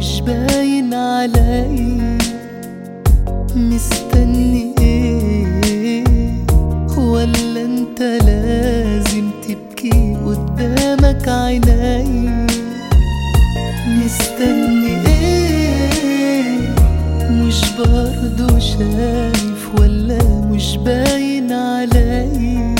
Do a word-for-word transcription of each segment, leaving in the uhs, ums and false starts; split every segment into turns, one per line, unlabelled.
مش باين عليا، مستني ايه؟ ولا انت لازم تبكي قدامك عيني؟ مستني ايه؟ مش برضو شايف ولا مش باين عليا؟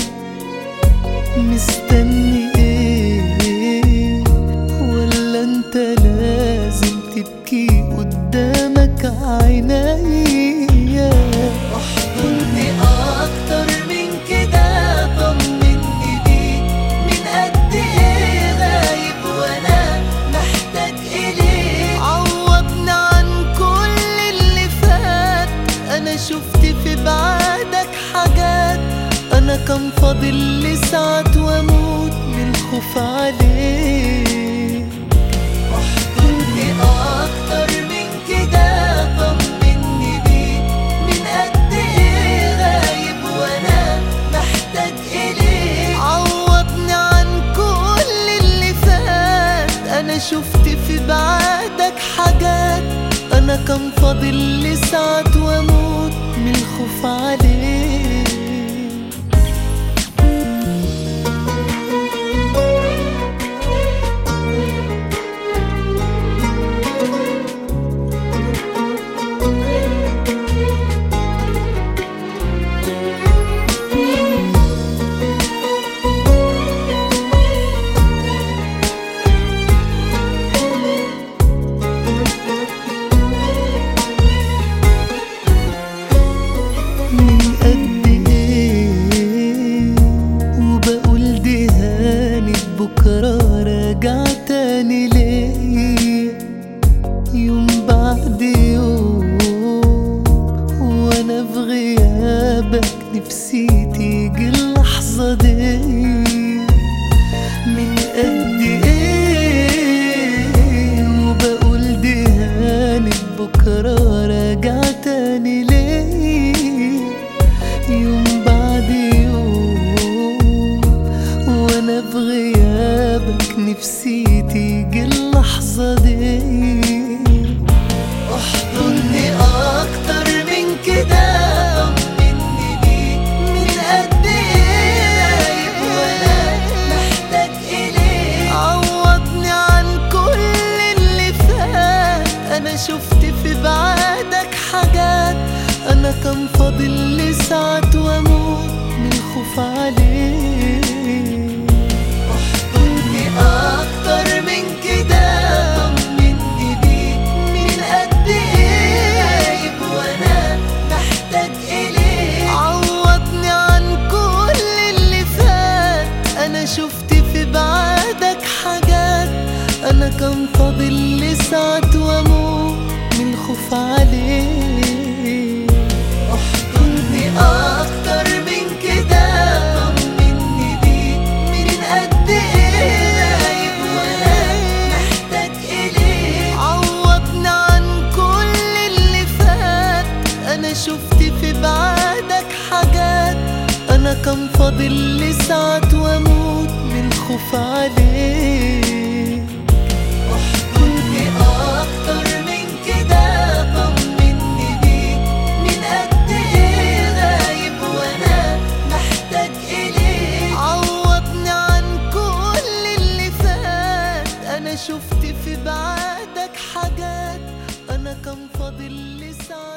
مستني ايه؟ ولا انت لازم تبكي قدامك عيني؟ احضني اكتر من كده، طمني بيك من قد ايه غايب وانا محتاج اليك. عوضني عن كل اللي فات، انا شفت في بعدك حاجات، انا كان فاضل لي ساعات واموت من الخوف عليك. احضني اكتر من كده، طمني بيك من قد ايه غايب وانا محتاج اليك. عوضني عن كل اللي فات، انا شفت في بعدك حاجات، انا كان فاضل لي ساعات واموت من الخوف عليك. بكرة راجع تاني ليه، يوم بعد يوم وانا في غيابك نفسي تيجي اللحظة دي. من قد ايه وبقول دي هانت، بكرة راجع تاني ليه، يوم بعد يوم وانا في غيابك نفسي تيجي اللحظة دي. احضني اكتر من كده، طمني بيك من قد ايه وانا محتاج اليك. عوضني عن كل اللي فات، انا شفت في بعدك حاجات، انا كان فاضل لي ساعات واموت من الخوف عليك. اكتر من كده، طمني بيك من قد ايه وانا محتاج اليك. عوضني عن كل اللي فات، انا شفت في بعدك حاجات، انا كان فاضل لي ساعات واموت من الخوف عليك. احضني اكتر من كده، طمني بيك من قد ايه شفت في بعدك حاجات، انا كان فاضل لي ساعات واموت من الخوف عليك. احضني اكتر من كده، طمني بيك من قد ايه غايب وانا محتاج اليك. عوضني عن كل اللي فات، انا شفت في بعدك حاجات، انا كان فاضل لي ساعات